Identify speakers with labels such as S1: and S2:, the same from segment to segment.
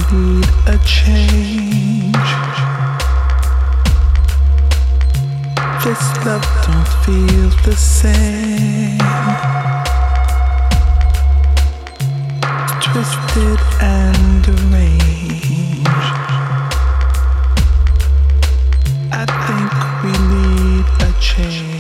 S1: need a change. This love don't feel the same. It's twisted and deranged. I think we need a change.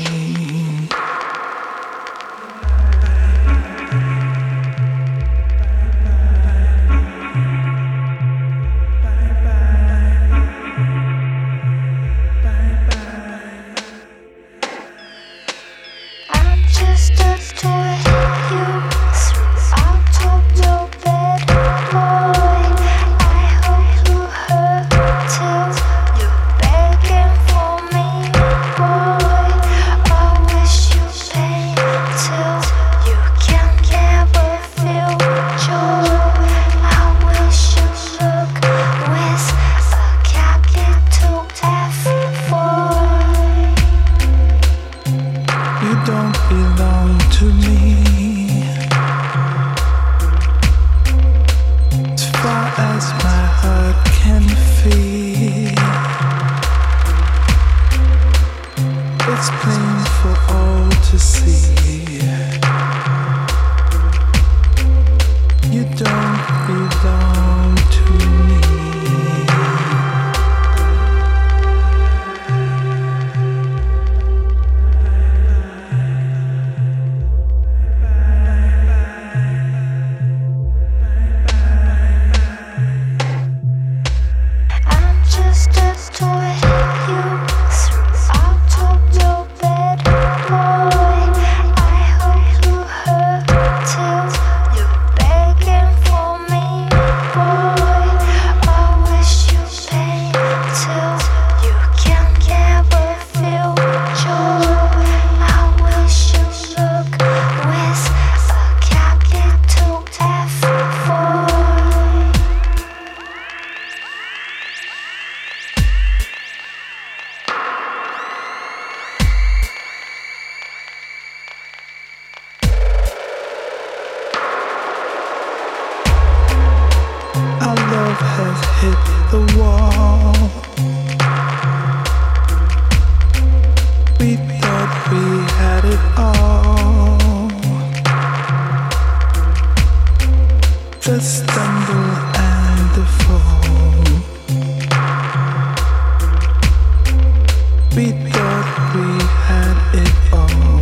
S1: Don't belong to me. As far as my heart can feel, it's plain for all to see. You don't belong to me. Our love has hit the wall. We thought we had it all. The stumble and the fall. We thought we had it all.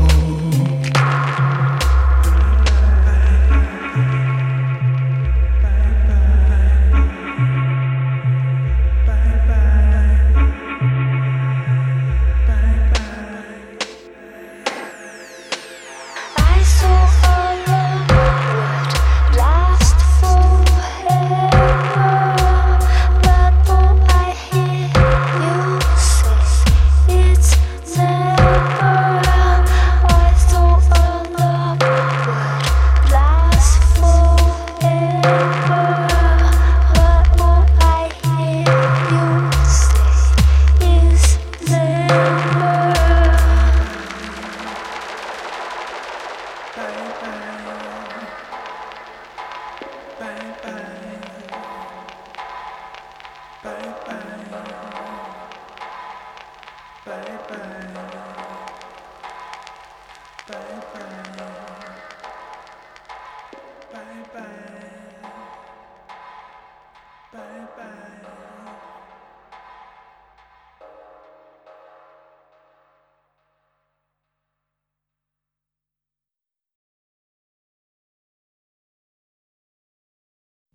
S1: Bye bye.